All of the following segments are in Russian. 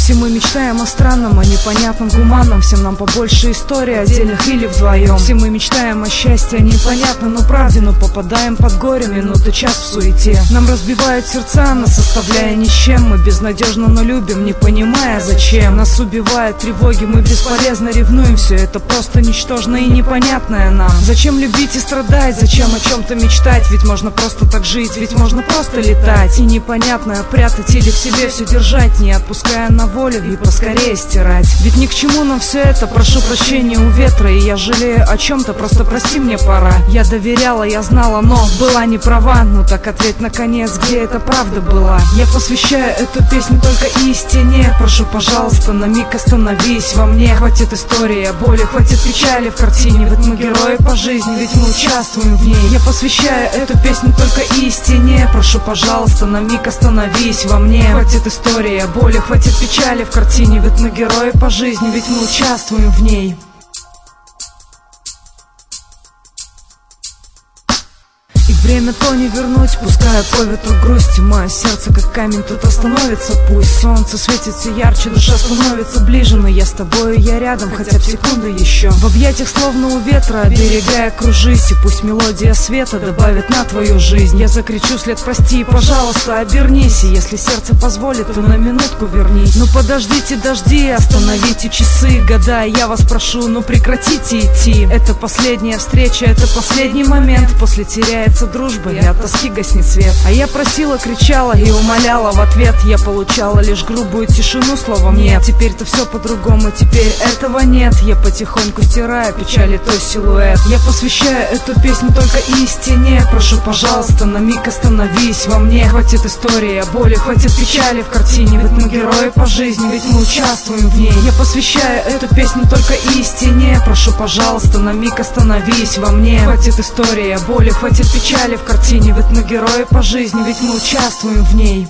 Все мы мечтаем о странном, о непонятном, гуманном. Всем нам побольше истории, отдельных или вдвоем. Все мы мечтаем о счастье, о непонятном, но правде. Но попадаем под горе, минуты, час в суете. Нам разбивают сердца, нас оставляя ни с чем. Мы безнадежно, но любим, не понимая зачем. Нас убивают тревоги, мы бесполезно ревнуем. Все это просто ничтожно и непонятное нам. Зачем любить и страдать, зачем о чем-то мечтать? Ведь можно просто так жить, ведь можно просто летать. И непонятное прятать или в себе все держать, не отпуская на волю и поскорее стирать. Ведь ни к чему нам все это, прошу прощения у ветра. И я жалею о чем-то, просто прости, мне пора. Я доверяла, я знала, но была не права. Ну так ответь наконец, где эта правда была? Я посвящаю эту песню только истине. Прошу, пожалуйста, на миг остановись во мне. Хватит истории о боли, хватит печали в картине. Ведь мы герои по жизни, ведь мы участвуем в ней. Я посвящаю эту песню только истине. Прошу, пожалуйста, на миг остановись во мне. Хватит истории о боли, хватит печали в картине. Ведь мы герои по жизни, ведь мы участвуем в ней. Время то не вернуть, пуская по ветру грусти. Мое сердце как камень тут остановится. Пусть солнце светит все ярче, душа становится ближе. Но я с тобою, я рядом, хотя бы секунду еще. В объятиях словно у ветра, оберегая, кружись. И пусть мелодия света добавит на твою жизнь. Я закричу след прости, пожалуйста, обернись. И если сердце позволит, то на минутку вернись. Ну подождите дожди, остановите часы, года. Я вас прошу, ну прекратите идти. Это последняя встреча, это последний момент. После теряется дружба, и от тоски гаснет свет. А я просила, кричала и умоляла в ответ. Я получала лишь грубую тишину, словом нет. Теперь-то все по-другому, теперь этого нет. Я потихоньку стираю печали той силуэт. Я посвящаю эту песню только истине. Прошу, пожалуйста, на миг остановись во мне. Хватит истории о боли, хватит печали в картине. Ведь мы герои по жизни, ведь мы участвуем в ней. Я посвящаю эту песню только истине. Прошу, пожалуйста, на миг остановись во мне. Хватит истории о боли, хватит печали в картине, ведь мы герои по жизни, ведь мы участвуем в ней.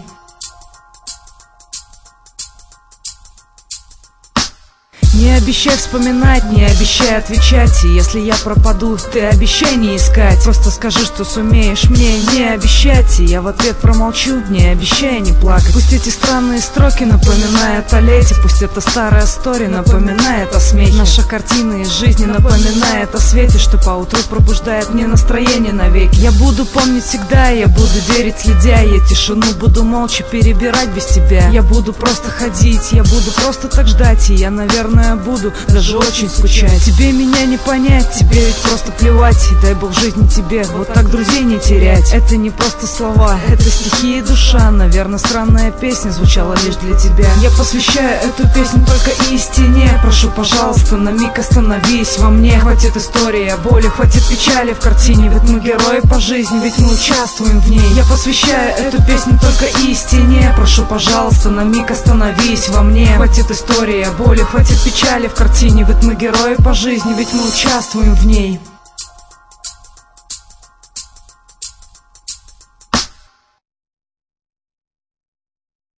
Не обещай вспоминать, не обещай отвечать. И если я пропаду, ты обещай не искать. Просто скажи, что сумеешь мне не обещать. И я в ответ промолчу, не обещай не плакать. Пусть эти странные строки напоминают о лете. Пусть эта старая история напоминает о смехе. Наша картина из жизни напоминает о свете, что поутру пробуждает мне настроение навеки. Я буду помнить всегда, я буду верить следя. Я тишину буду молча перебирать без тебя. Я буду просто ходить, я буду просто так ждать. И я, наверное, буду даже очень скучать. Тебе меня не понять, тебе ведь просто плевать. И дай бог жизни тебе вот так друзей не терять. Это не просто слова, это стихи и душа. Наверное, странная песня звучала лишь для тебя. Я посвящаю эту песню только истине. Прошу, пожалуйста, на миг остановись во мне. Хватит истории о боли, хватит печали в картине. Ведь мы герои по жизни, ведь мы участвуем в ней. Я посвящаю эту песню только истине. Прошу, пожалуйста, на миг остановись во мне. Хватит истории о боли, хватит печали в картине. Ведь мы герои по жизни, ведь мы участвуем в ней.